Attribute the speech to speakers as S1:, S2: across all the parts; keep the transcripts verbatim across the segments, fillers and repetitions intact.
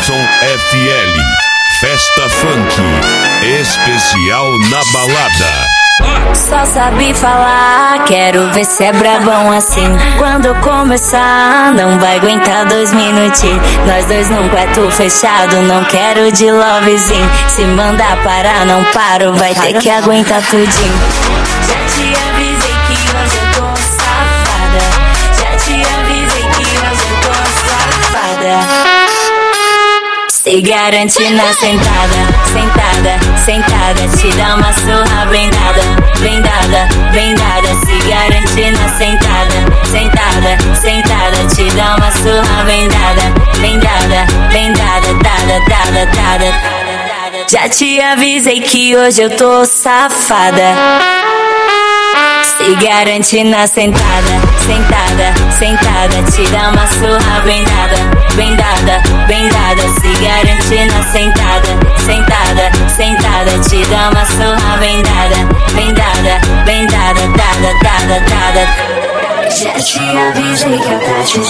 S1: Jefferson F L. Festa Funk, especial na balada.
S2: Só sabe falar, quero ver se é brabão assim. Quando começar, não vai aguentar dois minutinhos. Nós dois num quarto fechado, não quero de lovezinho. Se mandar parar, não paro, vai ter que aguentar tudinho. Já te avisei que hoje eu tô safada. Já te avisei que hoje eu tô safada. Se garante na sentada, sentada, sentada. Te dá uma surra bem dada, bem dada, bem dada. Se garante na sentada, sentada, sentada. Te dá uma surra bem dada, bem dada, bem dada, dada, dada, dada. Já te avisei que hoje eu tô safada. Se garante na sentada, sentada, sentada. Te dá uma surra bem dada, bem dada, bem dada. Se garante na sentada, sentada, sentada. Te dá uma surra bem dada, bem dada, bem dada, dada, dada, dada. Já te avisei que a Tati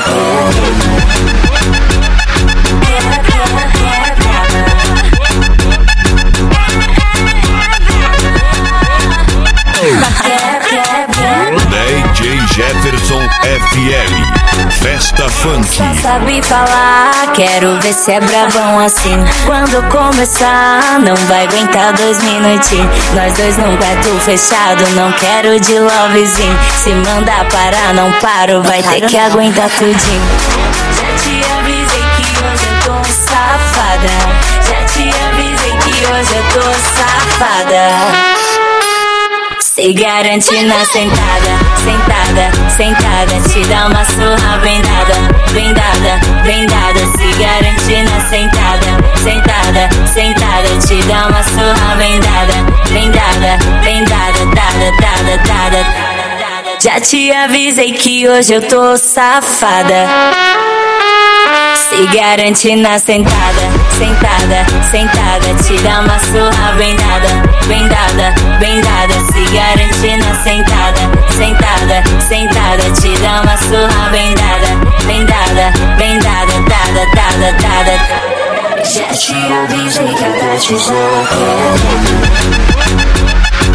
S1: D J Jefferson F L. Festa Funk.
S2: Só sabe falar, quero ver se é brabão assim. Quando começar, não vai aguentar dois minutinhos. Nós dois num quarto fechado, não quero de lovezinho. Se mandar parar, não paro, vai ter que aguentar tudinho. Já te avisei que hoje eu tô safada. Já te avisei que hoje eu tô safada. Se garante na sentada, sentada, sentada. Te dá uma surra bem dada, bem dada, bem dada. Se garante na sentada, sentada, sentada. Te dá uma surra bem dada, bem dada, bem dada, dada, dada, dada. Já te avisei que hoje eu tô safada. Se garante na sentada, sentada, sentada. Te dá uma surra bem dada, bem dada, bem dada. Se garante na sentada, sentada, sentada. Te dá uma surra bem dada, bem dada, bem dada, dada, dada, dada. Já te avisei que a Tati já quer.